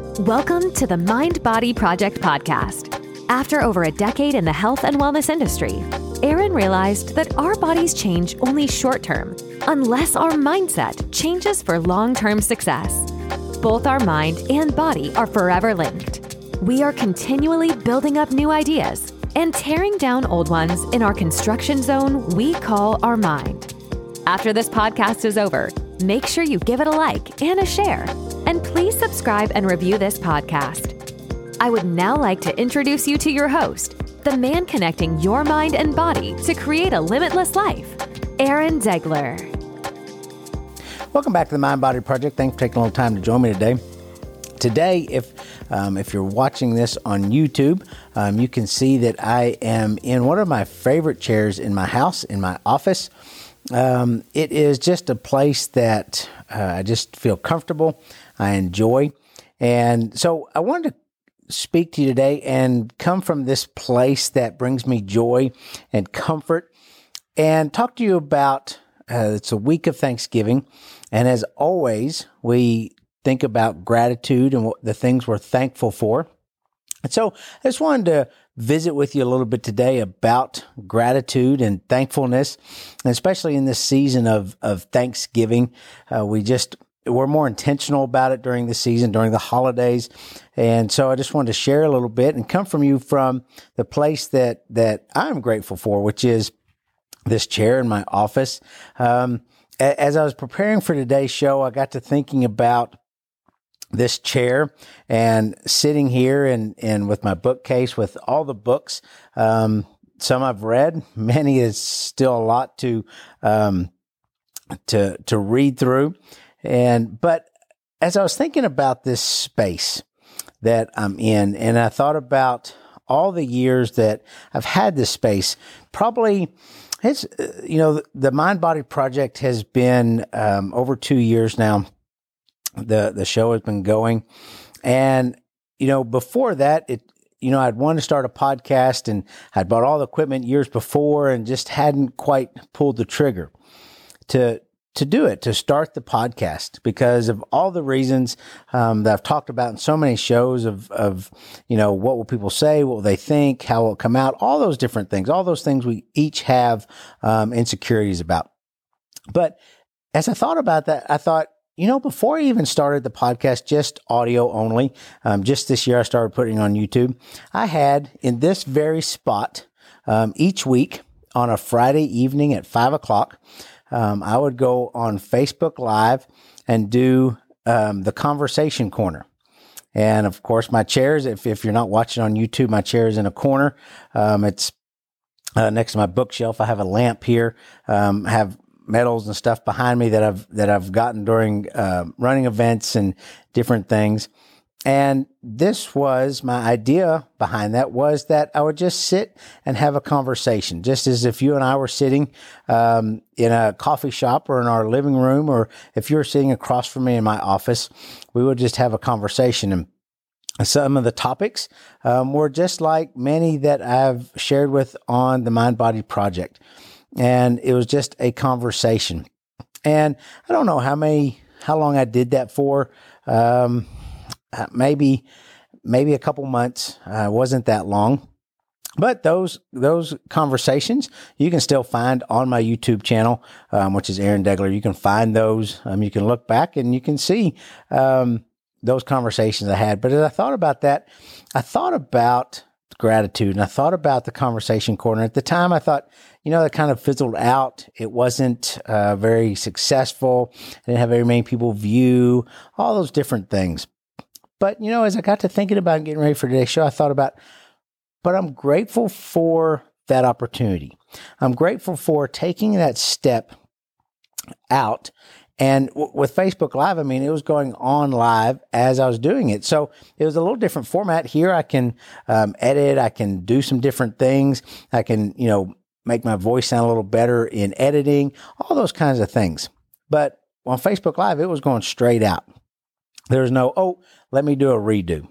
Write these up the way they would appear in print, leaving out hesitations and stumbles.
Welcome to the Mind Body Project podcast. After over a decade in the health and wellness industry, Aaron realized that our bodies change only short term, unless our mindset changes for long-term success. Both our mind and body are forever linked. We are continually building up new ideas and tearing down old ones in our construction zone we call our mind. After this podcast is over, make sure you give it a like and a share. And please subscribe and review this podcast. I would now like to introduce you to your host, the man connecting your mind and body to create a limitless life, Aaron Degler. Welcome back to the Mind Body Project. Thanks for taking a little time to join me today. Today, if you're watching this on YouTube, you can see that I am in one of my favorite chairs in my house, in my office. It is just a place that I just feel comfortable. I enjoy. And so I wanted to speak to you today and come from this place that brings me joy and comfort and talk to you about, it's a week of Thanksgiving. And as always, we think about gratitude and what the things we're thankful for. And so I just wanted to visit with you a little bit today about gratitude and thankfulness, and especially in this season of Thanksgiving. We're more intentional about it during the season, during the holidays. And so I just wanted to share a little bit and come from you from the place that I'm grateful for, which is this chair in my office. As I was preparing for today's show, I got to thinking about this chair and sitting here and with my bookcase with all the books. Some I've read, many is still a lot to read through. But as I was thinking about this space that I'm in, and I thought about all the years that I've had this space, probably it's, the Mind Body Project has been over 2 years now. The show has been going. And, before that, I'd wanted to start a podcast and I'd bought all the equipment years before and just hadn't quite pulled the trigger to do it, to start the podcast because of all the reasons that I've talked about in so many shows of what will people say, what will they think, how will it come out, all those different things, all those things we each have insecurities about. But as I thought about that, I thought, before I even started the podcast, just audio only, just this year I started putting on YouTube, I had in this very spot each week on a Friday evening at 5:00, I would go on Facebook Live and do the Conversation Corner. And of course, my chairs, if you're not watching on YouTube, my chair is in a corner. It's next to my bookshelf. I have a lamp here. I have medals and stuff behind me that I've gotten during running events and different things. And this was my idea behind that, was that I would just sit and have a conversation, just as if you and I were sitting in a coffee shop or in our living room, or if you were sitting across from me in my office, we would just have a conversation. And some of the topics were just like many that I've shared with on the Mind Body Project. And it was just a conversation. And I don't know how long I did that for. Maybe a couple months. Wasn't that long. But those conversations you can still find on my YouTube channel, which is Aaron Degler. You can find those. You can look back and you can see those conversations I had. But as I thought about that, I thought about gratitude and I thought about the Conversation Corner. At the time, I thought, that kind of fizzled out. It wasn't very successful. I didn't have very many people view, all those different things. But, as I got to thinking about getting ready for today's show, I thought about, but I'm grateful for that opportunity. I'm grateful for taking that step out. And with Facebook Live, it was going on live as I was doing it. So it was a little different format. Here I can edit. I can do some different things. I can, make my voice sound a little better in editing, all those kinds of things. But on Facebook Live, it was going straight out. There was no, let me do a redo.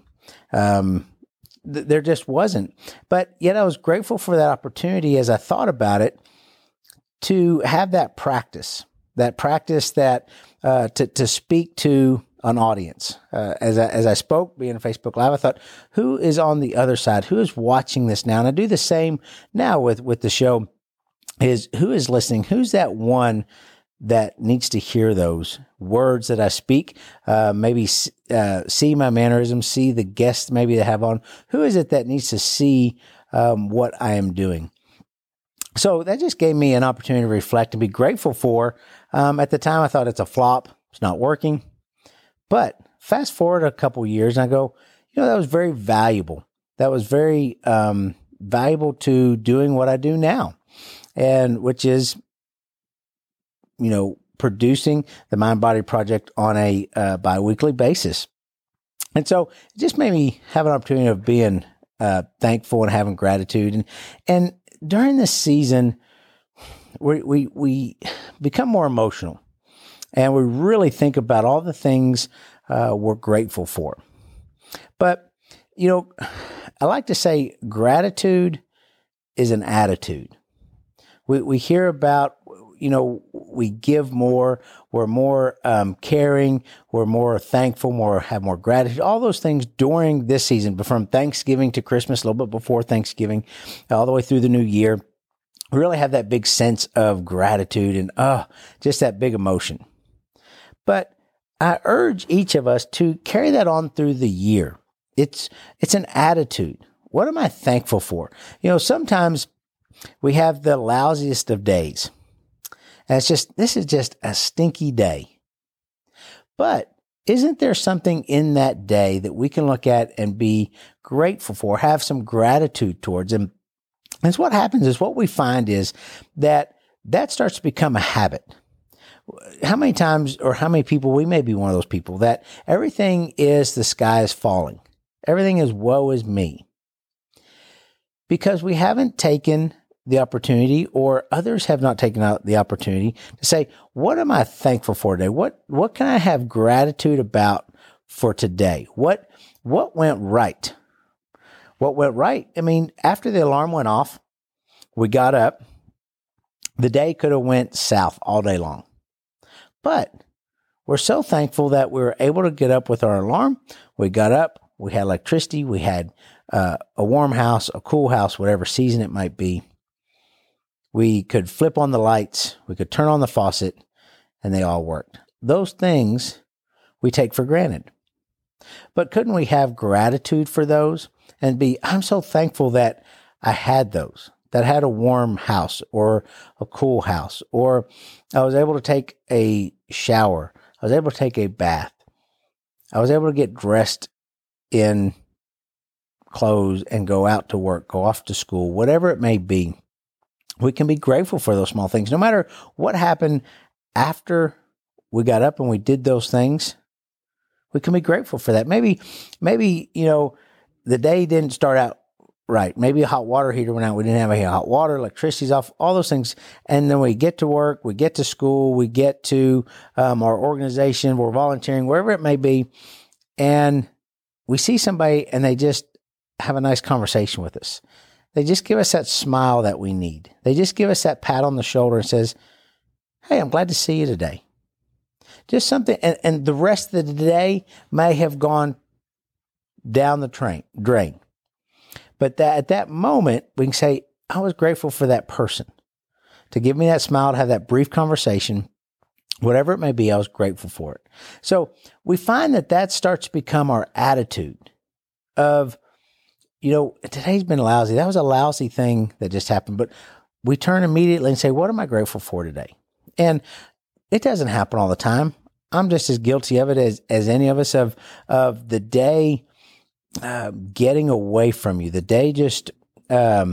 There just wasn't. But yet I was grateful for that opportunity as I thought about it to have that practice that to speak to an audience. As I spoke, being a Facebook Live, I thought, who is on the other side? Who is watching this now? And I do the same now with the show, is who is listening? Who's that one that needs to hear those words that I speak? Maybe see my mannerisms, see the guests maybe they have on. Who is it that needs to see what I am doing? So that just gave me an opportunity to reflect and be grateful for. At the time, I thought it's a flop. It's not working. But fast forward a couple years and I go, that was very valuable. That was very valuable to doing what I do now, and which is, producing the Mind Body Project on a biweekly basis. And so it just made me have an opportunity of being thankful and having gratitude. And during this season, we become more emotional, and we really think about all the things we're grateful for. But, I like to say gratitude is an attitude. We hear about, we give more, we're more caring, we're more thankful, have more gratitude, all those things during this season, but from Thanksgiving to Christmas, a little bit before Thanksgiving, all the way through the new year. We really have that big sense of gratitude and just that big emotion. But I urge each of us to carry that on through the year. It's an attitude. What am I thankful for? Sometimes we have the lousiest of days. And this is just a stinky day. But isn't there something in that day that we can look at and be grateful for, have some gratitude towards? And what happens is, what we find is that starts to become a habit. How many times or how many people, we may be one of those people that everything is the sky is falling. Everything is woe is me. Because we haven't taken the opportunity, or others have not taken out the opportunity to say, what am I thankful for today? What can I have gratitude about for today? What went right? What went right? I mean, after the alarm went off, we got up. The day could have went south all day long. But we're so thankful that we were able to get up with our alarm. We got up, we had electricity, we had a warm house, a cool house, whatever season it might be. We could flip on the lights, we could turn on the faucet, and they all worked. Those things we take for granted. But couldn't we have gratitude for those and I'm so thankful that I had those, that I had a warm house or a cool house, or I was able to take a shower. I was able to take a bath. I was able to get dressed in clothes and go out to work, go off to school, whatever it may be. We can be grateful for those small things. No matter what happened after we got up and we did those things, we can be grateful for that. Maybe, the day didn't start out right. Maybe a hot water heater went out. We didn't have any hot water, electricity's off, all those things. And then we get to work, we get to school, we get to our organization, we're volunteering, wherever it may be. And we see somebody and they just have a nice conversation with us. They just give us that smile that we need. They just give us that pat on the shoulder and says, hey, I'm glad to see you today. Just something. And the rest of the day may have gone down the drain. But at that moment, we can say, I was grateful for that person to give me that smile, to have that brief conversation, whatever it may be, I was grateful for it. So we find that starts to become our attitude of, today's been lousy. That was a lousy thing that just happened. But we turn immediately and say, what am I grateful for today? And it doesn't happen all the time. I'm just as guilty of it as any of us of the day getting away from you. The day just, I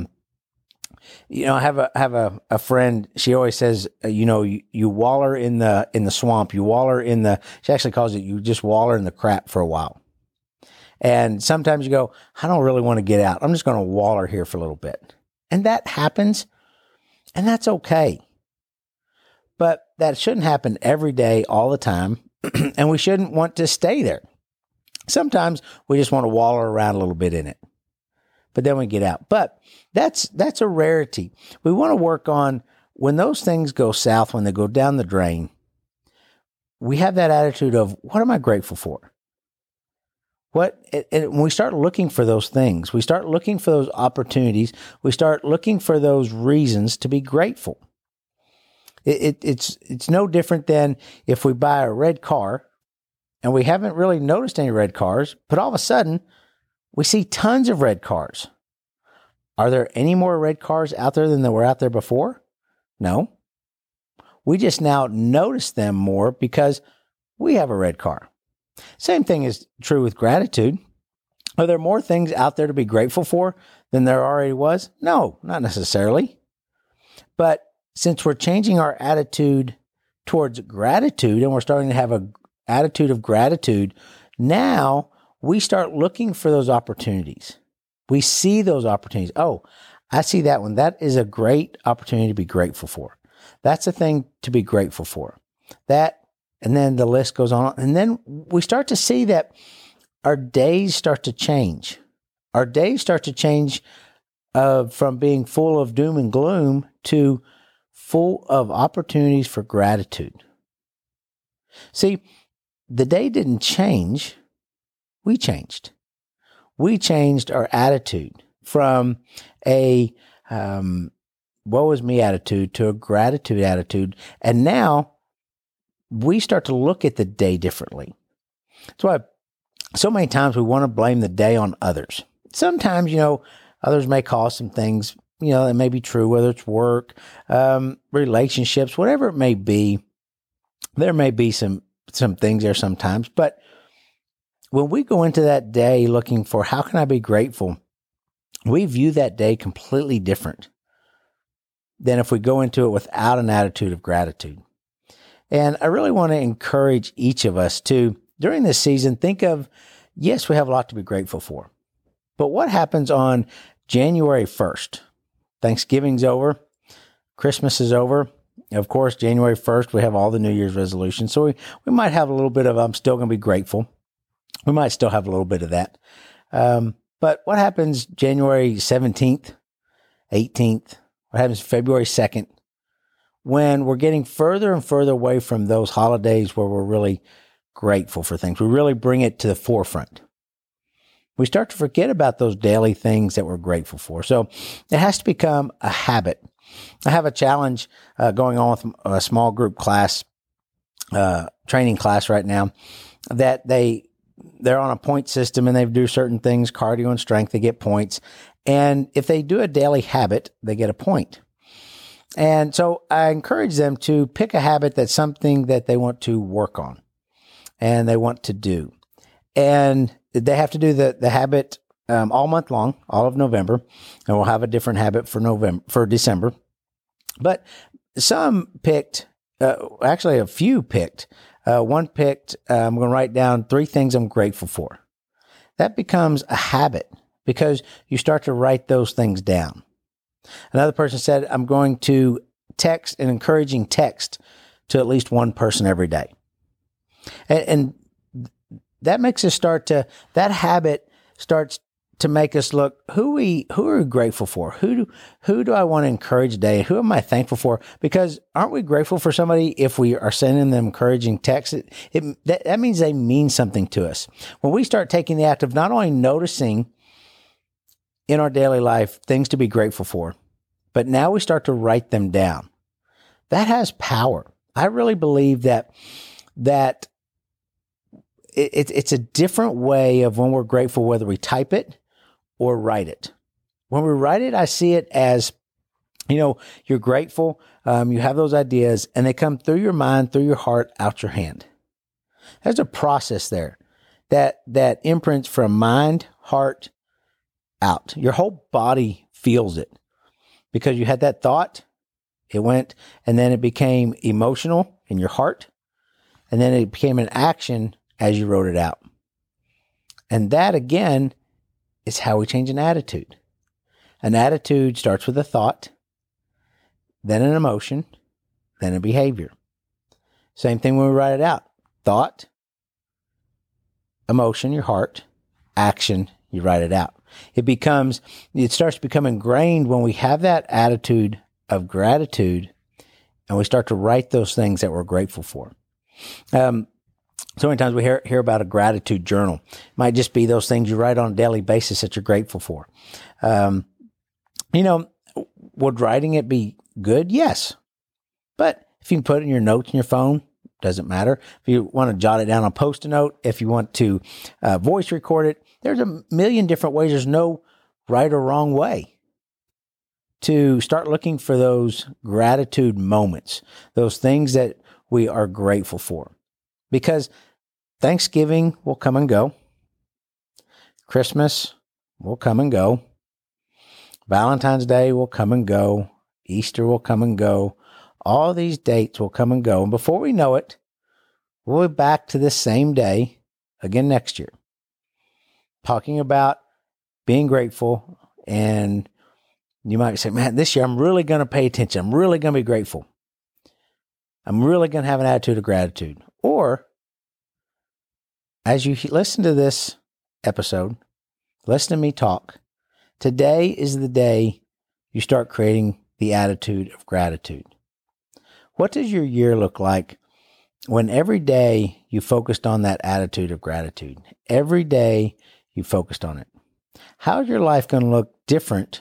have a friend. She always says, you waller in the swamp. You waller she actually calls it, you just waller in the crap for a while. And sometimes you go, I don't really want to get out. I'm just going to waller here for a little bit. And that happens, and that's okay. But that shouldn't happen every day, all the time, and we shouldn't want to stay there. Sometimes we just want to waller around a little bit in it, but then we get out. But that's a rarity. We want to work on when those things go south, when they go down the drain, we have that attitude of, what am I grateful for? And when we start looking for those things, we start looking for those opportunities, we start looking for those reasons to be grateful. It's no different than if we buy a red car and we haven't really noticed any red cars, but all of a sudden we see tons of red cars. Are there any more red cars out there than there were out there before? No. We just now notice them more because we have a red car. Same thing is true with gratitude. Are there more things out there to be grateful for than there already was? No, not necessarily. But since we're changing our attitude towards gratitude and we're starting to have an attitude of gratitude, now we start looking for those opportunities. We see those opportunities. Oh, I see that one. That is a great opportunity to be grateful for. That's a thing to be grateful for. That, and then the list goes on. And then we start to see that our days start to change. Our days start to change from being full of doom and gloom to full of opportunities for gratitude. See, the day didn't change. We changed. We changed our attitude from a woe is me attitude to a gratitude attitude. And now we start to look at the day differently. That's why so many times we want to blame the day on others. Sometimes, others may cause some things, that may be true, whether it's work, relationships, whatever it may be. There may be some things there sometimes, but when we go into that day looking for how can I be grateful, we view that day completely different than if we go into it without an attitude of gratitude. And I really want to encourage each of us to, during this season, think of, yes, we have a lot to be grateful for, but what happens on January 1st? Thanksgiving's over, Christmas is over. Of course, January 1st, we have all the New Year's resolutions. So we might have a little bit of, I'm still going to be grateful. We might still have a little bit of that. But what happens January 17th, 18th? What happens February 2nd? When we're getting further and further away from those holidays where we're really grateful for things. We really bring it to the forefront. We start to forget about those daily things that we're grateful for. So it has to become a habit. I have a challenge going on with a small group class, training class right now, that they're on a point system and they do certain things, cardio and strength, they get points. And if they do a daily habit, they get a point. And so I encourage them to pick a habit that's something that they want to work on and they want to do. And they have to do the habit all month long, all of November, and we'll have a different habit for December. But some picked, actually a few picked. One picked, I'm going to write down 3 things I'm grateful for. That becomes a habit because you start to write those things down. Another person said, I'm going to text an encouraging text to at least one person every day. And that makes us that habit starts to make us look, who are we grateful for? Who do I want to encourage today? Who am I thankful for? Because aren't we grateful for somebody if we are sending them encouraging texts? That means they mean something to us. When we start taking the act of not only noticing in our daily life things to be grateful for, but now we start to write them down. That has power. I really believe that it's a different way of when we're grateful, whether we type it or write it. When we write it, I see it as, you're grateful, you have those ideas, and they come through your mind, through your heart, out your hand. There's a process there that imprints from mind, heart, out. Your whole body feels it because you had that thought, it went, and then it became emotional in your heart, and then it became an action as you wrote it out. And that, again, is how we change an attitude. An attitude starts with a thought, then an emotion, then a behavior. Same thing when we write it out. Thought, emotion, your heart, action, you write it out. It starts to become ingrained when we have that attitude of gratitude and we start to write those things that we're grateful for. So many times we hear about a gratitude journal. It might just be those things you write on a daily basis that you're grateful for. Would writing it be good? Yes. But if you can put it in your notes in your phone, doesn't matter. If you want to jot it down on a Post-it note, if you want to voice record it, there's a million different ways. There's no right or wrong way to start looking for those gratitude moments, those things that we are grateful for. Because Thanksgiving will come and go. Christmas will come and go. Valentine's Day will come and go. Easter will come and go. All these dates will come and go. And before we know it, we'll be back to this same day again next year, talking about being grateful. And you might say, man, this year I'm really going to pay attention. I'm really going to be grateful. I'm really going to have an attitude of gratitude. Or as you listen to this episode, listen to me talk, today is the day you start creating the attitude of gratitude. What does your year look like when every day you focused on that attitude of gratitude? Every day you focused on it. How is your life going to look different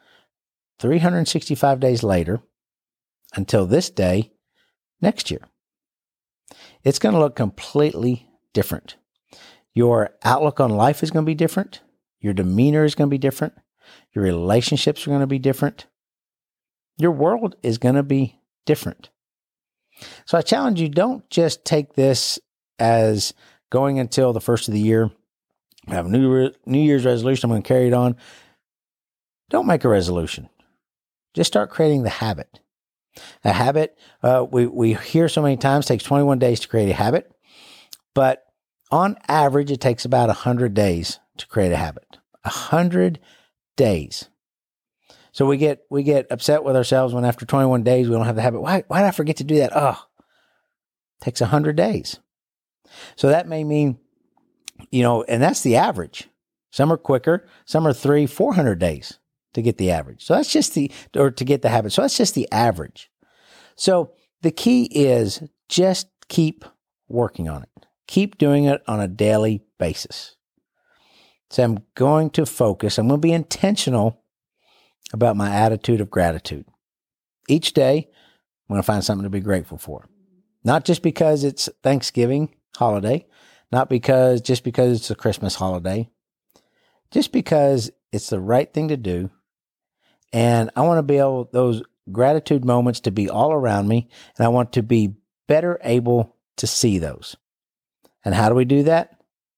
365 days later until this day next year? It's going to look completely different. Your outlook on life is going to be different. Your demeanor is going to be different. Your relationships are going to be different. Your world is going to be different. So I challenge you, don't just take this as going until the first of the year. I have a New Year's resolution. I'm going to carry it on. Don't make a resolution. Just start creating the habit. A habit, we hear so many times, takes 21 days to create a habit. But on average, it takes about 100 days to create a habit. 100 days. So we get upset with ourselves when after 21 days we don't have the habit. Why did I forget to do that? Oh, it takes 100 days. So that may mean, and that's the average. Some are quicker. Some are 400 days to get the average. So that's just to get the habit. So that's just the average. So the key is just keep working on it. Keep doing it on a daily basis. So I'm going to be intentional about my attitude of gratitude. Each day, I'm going to find something to be grateful for. Not just because it's Thanksgiving holiday, not just because it's a Christmas holiday, just because it's the right thing to do. And I want to be able, those gratitude moments to be all around me, and I want to be better able to see those. And how do we do that?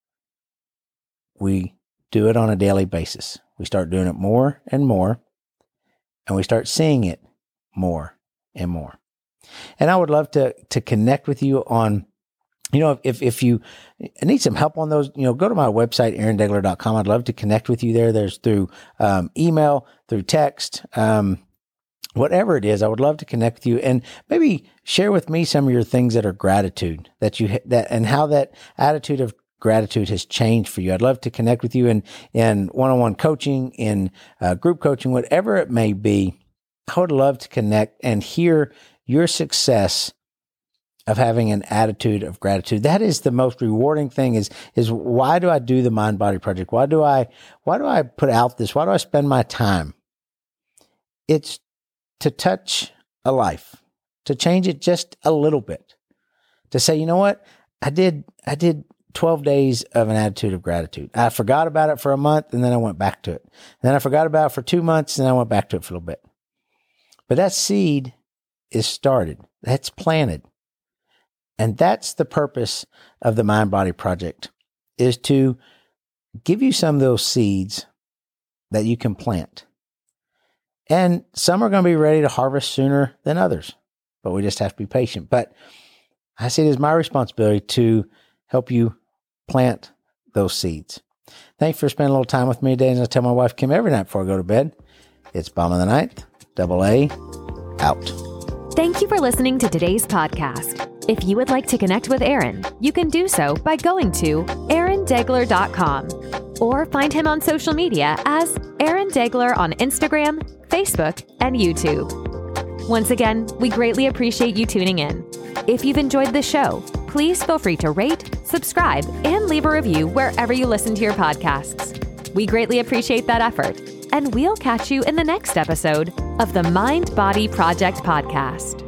We do it on a daily basis. We start doing it more and more, and we start seeing it more and more. And I would love to connect with you on, if you need some help on those, go to my website, aarondegler.com. I'd love to connect with you there. There's through email, through text, whatever it is. I would love to connect with you and maybe share with me some of your things that are gratitude and how that attitude of gratitude has changed for you. I'd love to connect with you in one-on-one coaching, in group coaching, whatever it may be. I would love to connect and hear your success of having an attitude of gratitude. That is the most rewarding thing is why do I do the Mind Body Project? Why do I put out this? Why do I spend my time? It's to touch a life, to change it just a little bit, to say, you know what? I did 12 days of an attitude of gratitude. I forgot about it for a month and then I went back to it. And then I forgot about it for 2 months and I went back to it for a little bit. But that seed is started. That's planted. And that's the purpose of the Mind Body Project, is to give you some of those seeds that you can plant. And some are going to be ready to harvest sooner than others, but we just have to be patient. But I see it as my responsibility to help you plant those seeds. Thanks for spending a little time with me today. And I tell my wife, Kim, every night before I go to bed, it's Bomb of the Night, AA, out. Thank you for listening to today's podcast. If you would like to connect with Aaron, you can do so by going to aarondegler.com or find him on social media as Aaron Degler on Instagram, Facebook, and YouTube. Once again, we greatly appreciate you tuning in. If you've enjoyed the show, please feel free to rate, subscribe, and leave a review wherever you listen to your podcasts. We greatly appreciate that effort, and we'll catch you in the next episode of the Mind Body Project Podcast.